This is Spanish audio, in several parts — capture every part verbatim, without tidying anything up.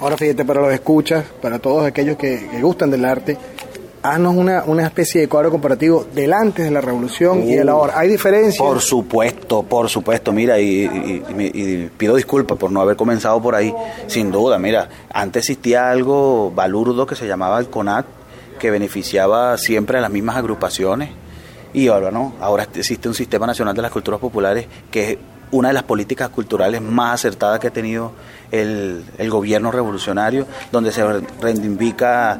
Ahora fíjate, para los escuchas, para todos aquellos que, que gustan del arte, haznos una, una especie de cuadro comparativo del antes de la revolución uh, y de la ahora. ¿Hay diferencias? Por supuesto, por supuesto. Mira, y, y, y, y pido disculpas por no haber comenzado por ahí. Sin duda, mira, antes existía algo balurdo que se llamaba el CONAC, que beneficiaba siempre a las mismas agrupaciones. Y ahora no, ahora existe un Sistema Nacional de las Culturas Populares que es una de las políticas culturales más acertadas que ha tenido el, el gobierno revolucionario, donde se reivindica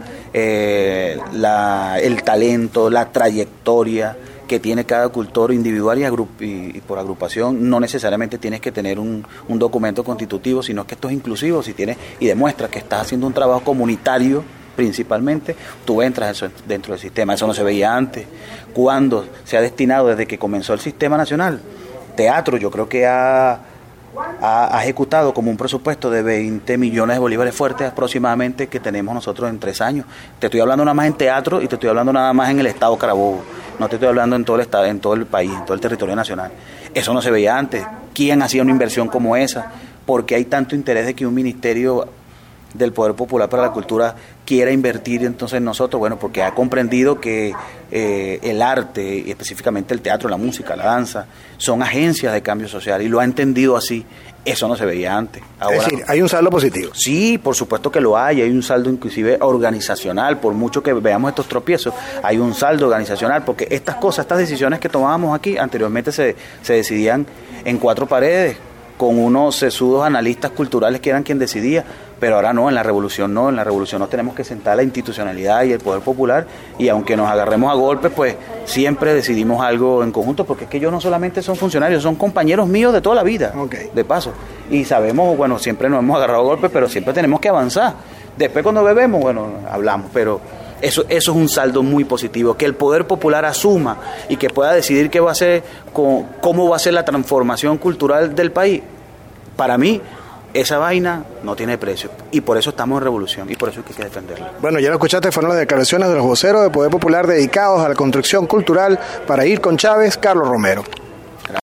eh, la, el talento, la trayectoria que tiene cada cultor individual y, agrup, y, y por agrupación. No necesariamente tienes que tener un, un documento constitutivo, sino que esto es inclusivo. Si tienes y demuestras que estás haciendo un trabajo comunitario principalmente, tú entras dentro del sistema. Eso no se veía antes. Cuando se ha destinado, desde que comenzó el Sistema Nacional, teatro, yo creo que ha, ha, ha ejecutado como un presupuesto de veinte millones de bolívares fuertes aproximadamente que tenemos nosotros en tres años. Te estoy hablando nada más en teatro y te estoy hablando nada más en el estado Carabobo. No te estoy hablando en todo el estado, en todo el país, en todo el territorio nacional. Eso no se veía antes. ¿Quién hacía una inversión como esa? ¿Por qué hay tanto interés de que un ministerio del Poder Popular para la Cultura quiera invertir entonces en nosotros? Bueno, porque ha comprendido que eh, el arte, y específicamente el teatro, la música, la danza, son agencias de cambio social, y lo ha entendido así. Eso no se veía antes. Ahora, es decir, hay un saldo positivo. Sí, por supuesto que lo hay, hay un saldo inclusive organizacional. Por mucho que veamos estos tropiezos, hay un saldo organizacional, porque estas cosas, estas decisiones que tomábamos aquí, anteriormente se, se decidían en cuatro paredes, con unos sesudos analistas culturales que eran quien decidía, pero ahora no, en la revolución no, en la revolución nos tenemos que sentar la institucionalidad y el poder popular, y aunque nos agarremos a golpes, pues siempre decidimos algo en conjunto, porque es que ellos no solamente son funcionarios, son compañeros míos de toda la vida, okay, de paso, y sabemos, bueno, siempre nos hemos agarrado a golpes, pero siempre tenemos que avanzar. Después cuando bebemos, bueno, hablamos, pero Eso, eso es un saldo muy positivo, que el poder popular asuma y que pueda decidir qué va a hacer, con, cómo va a ser la transformación cultural del país. Para mí, esa vaina no tiene precio, y por eso estamos en revolución, y por eso hay que defenderla. Bueno, ya lo escuchaste, fueron las declaraciones de los voceros del Poder Popular dedicados a la construcción cultural. Para Ir con Chávez, Carlos Romero.